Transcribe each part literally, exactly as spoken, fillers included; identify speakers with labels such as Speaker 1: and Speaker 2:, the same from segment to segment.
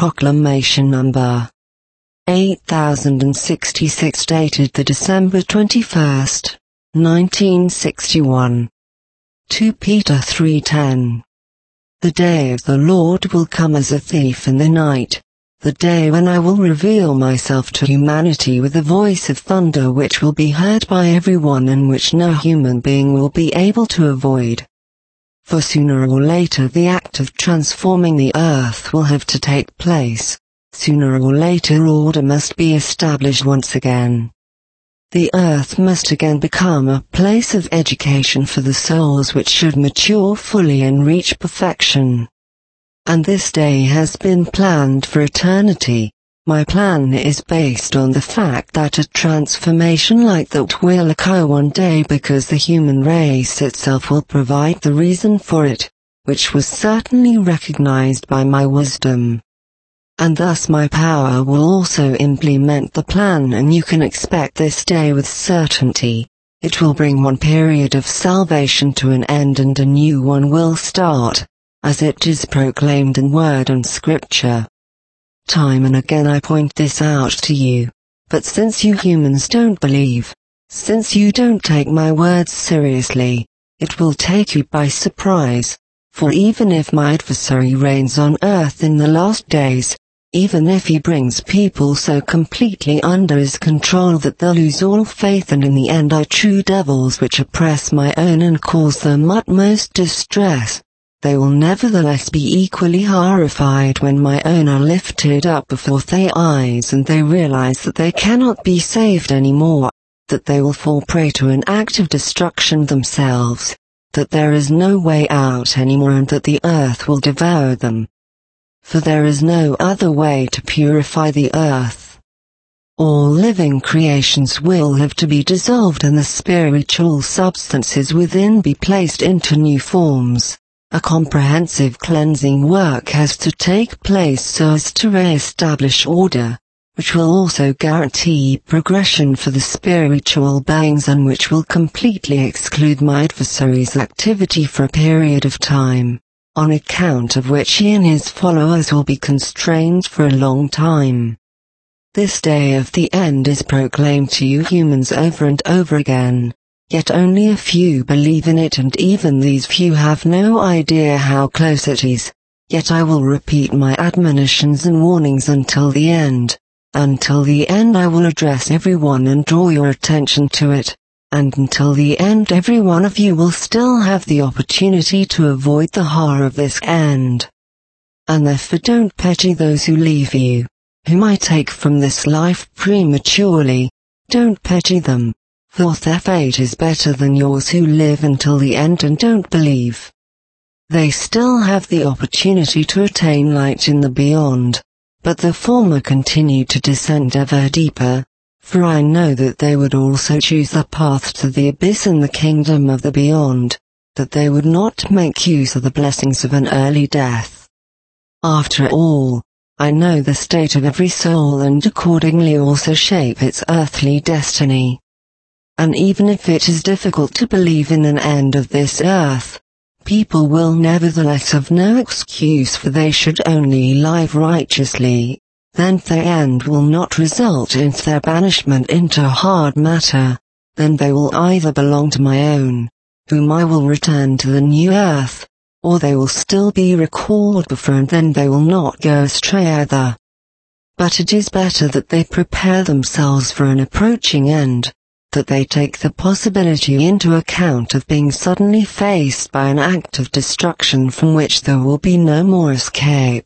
Speaker 1: Proclamation number eight thousand sixty-six, dated the December twenty-first, nineteen sixty-one. Second Peter three ten. The day of the Lord will come as a thief in the night, the day when I will reveal myself to humanity with a voice of thunder which will be heard by everyone and which no human being will be able to avoid. For sooner or later the act of transforming the earth will have to take place. Sooner or later order must be established once again. The earth must again become a place of education for the souls which should mature fully and reach perfection. And this day has been planned for eternity. My plan is based on the fact that a transformation like that will occur one day because the human race itself will provide the reason for it, which was certainly recognized by my wisdom. And thus my power will also implement the plan, and you can expect this day with certainty. It will bring one period of salvation to an end and a new one will start, as it is proclaimed in word and scripture. Time and again I point this out to you, but since you humans don't believe, since you don't take my words seriously, it will take you by surprise, for even if my adversary reigns on earth in the last days, even if he brings people so completely under his control that they'll lose all faith and in the end are true devils which oppress my own and cause them utmost distress, they will nevertheless be equally horrified when my own are lifted up before their eyes and they realize that they cannot be saved anymore, that they will fall prey to an act of destruction themselves, that there is no way out anymore and that the earth will devour them. For there is no other way to purify the earth. All living creations will have to be dissolved and the spiritual substances within be placed into new forms. A comprehensive cleansing work has to take place so as to re-establish order, which will also guarantee progression for the spiritual beings and which will completely exclude my adversary's activity for a period of time, on account of which he and his followers will be constrained for a long time. This day of the end is proclaimed to you humans over and over again. Yet only a few believe in it, and even these few have no idea how close it is. Yet I will repeat my admonitions and warnings until the end. Until the end I will address everyone and draw your attention to it. And until the end every one of you will still have the opportunity to avoid the horror of this end. And therefore don't pity those who leave you, whom I take from this life prematurely. Don't pity them. For their fate is better than yours who live until the end and don't believe. They still have the opportunity to attain light in the beyond, but the former continue to descend ever deeper, for I know that they would also choose the path to the abyss in the kingdom of the beyond, that they would not make use of the blessings of an early death. After all, I know the state of every soul and accordingly also shape its earthly destiny. And even if it is difficult to believe in an end of this earth, people will nevertheless have no excuse, for they should only live righteously, then their end will not result in their banishment into hard matter, then they will either belong to my own, whom I will return to the new earth, or they will still be recalled before and then they will not go astray either. But it is better that they prepare themselves for an approaching end, that they take the possibility into account of being suddenly faced by an act of destruction from which there will be no more escape.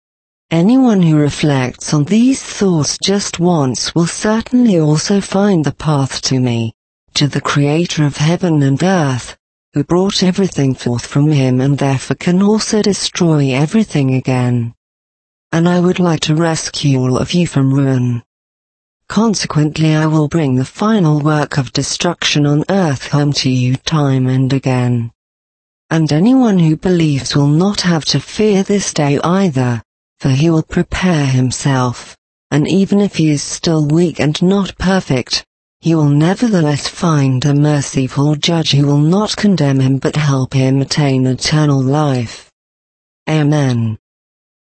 Speaker 1: Anyone who reflects on these thoughts just once will certainly also find the path to me, to the Creator of heaven and earth, who brought everything forth from him and therefore can also destroy everything again. And I would like to rescue all of you from ruin. Consequently I will bring the final work of destruction on earth home to you time and again. And anyone who believes will not have to fear this day either, for he will prepare himself, and even if he is still weak and not perfect, he will nevertheless find a merciful judge who will not condemn him but help him attain eternal life. Amen.